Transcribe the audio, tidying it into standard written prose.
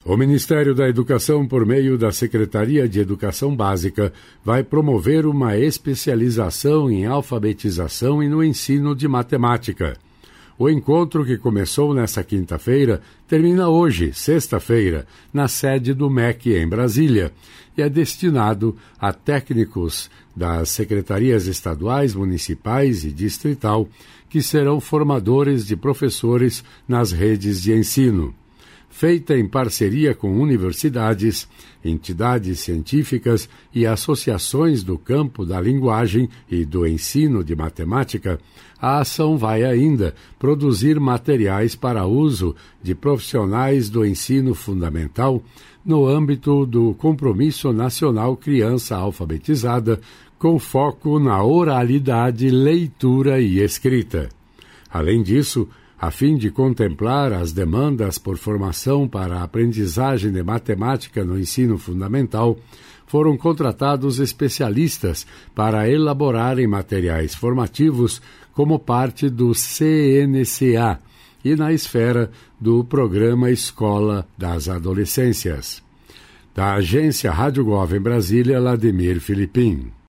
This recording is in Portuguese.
O Ministério da Educação, por meio da Secretaria de Educação Básica, vai promover uma especialização em alfabetização e no ensino de matemática. O encontro, que começou nesta quinta-feira, termina hoje, sexta-feira, na sede do MEC em Brasília, e é destinado a técnicos das secretarias estaduais, municipais e distrital, que serão formadores de professores nas redes de ensino. Feita em parceria com universidades, entidades científicas e associações do campo da linguagem e do ensino de matemática, a ação vai ainda produzir materiais para uso de profissionais do ensino fundamental no âmbito do Compromisso Nacional Criança Alfabetizada, com foco na oralidade, leitura e escrita. Além disso, a fim de contemplar as demandas por formação para a aprendizagem de matemática no ensino fundamental, foram contratados especialistas para elaborarem materiais formativos como parte do CNCA e na esfera do Programa Escola das Adolescências. Da agência Rádio Gov em Brasília, Ladimir Filipim.